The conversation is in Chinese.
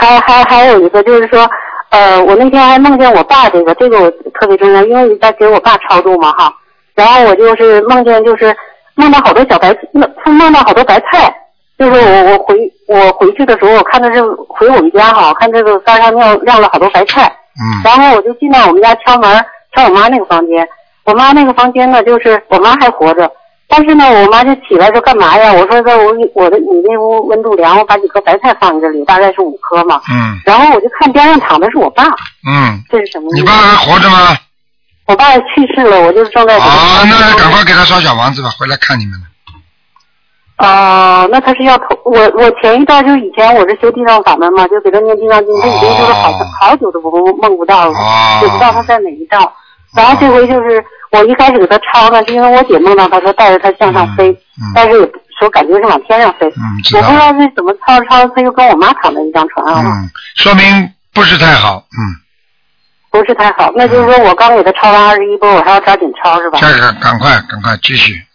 还有一个就是说，我那天还梦见我爸，这个我特别重要，因为在给我爸超度嘛哈。然后我就是梦见梦到好多梦到好多白菜，就是我回去的时候，我看的是回我们家哈，看这个山上晾了好多白菜。然后我就进到我们家敲门，敲我妈那个房间。我妈那个房间呢，就是我妈还活着，但是呢，我妈就起来说干嘛呀？我说你那屋温度凉，我把几颗白菜放在这里，大概是5颗嘛。然后我就看边上躺的是我爸。这是什么意思？ 你爸还活着吗？ 我爸去世了，我就是正在。 那赶快给他烧小房子吧，回来看你们了。 那他是要我前一段就是以前我是修地藏法门嘛，就给他念地藏经，他已经就是好久都梦不到了，也不知道他在哪一道。然后这回就是我一开始给他抄呢，是因为我姐梦到他说带着他向上飞，但是也说感觉是往天上飞，我不知道是怎么抄他又跟我妈躺在一张床上了。 说明不是太好， 不是太好，那就是说我刚给他抄完21波，我还要抓紧抄是吧？ 赶快继续。